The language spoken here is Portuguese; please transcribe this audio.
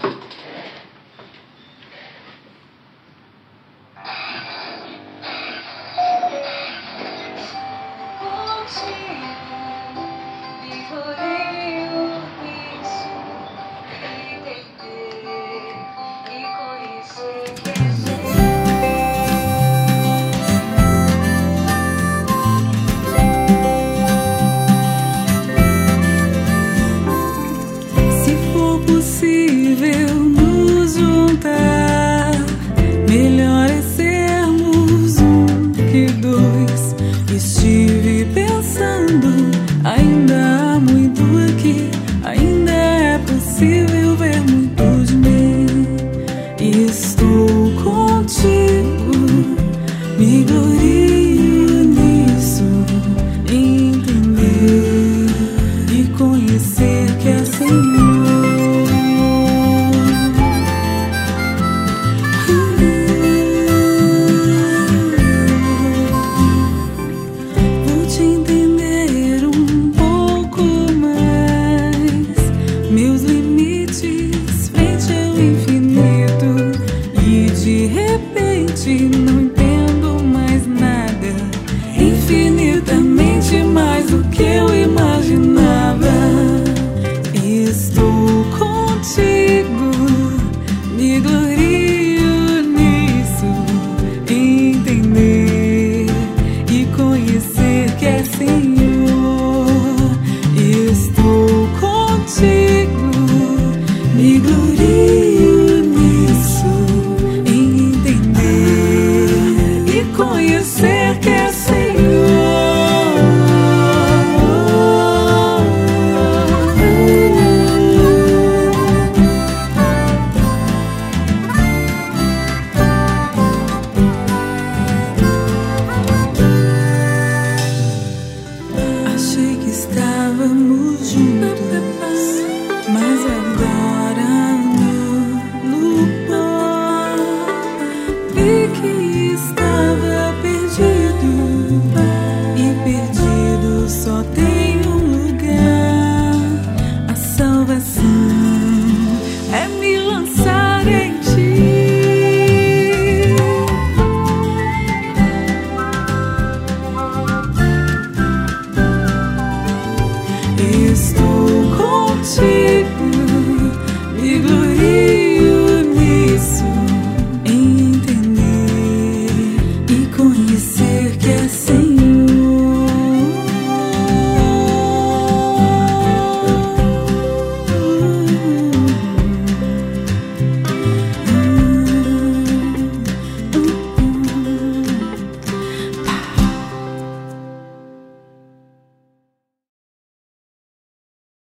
Melhor é sermos um que dois. Estive pensando, ainda há muito aqui, ainda é possível ver muito de mim. Estou contigo, me glorio nisso, em entender e conhecer que é Senhor. Meus limites frente ao infinito, e de repente não entendo mais nada, infinitamente mais do que eu imaginava. Estou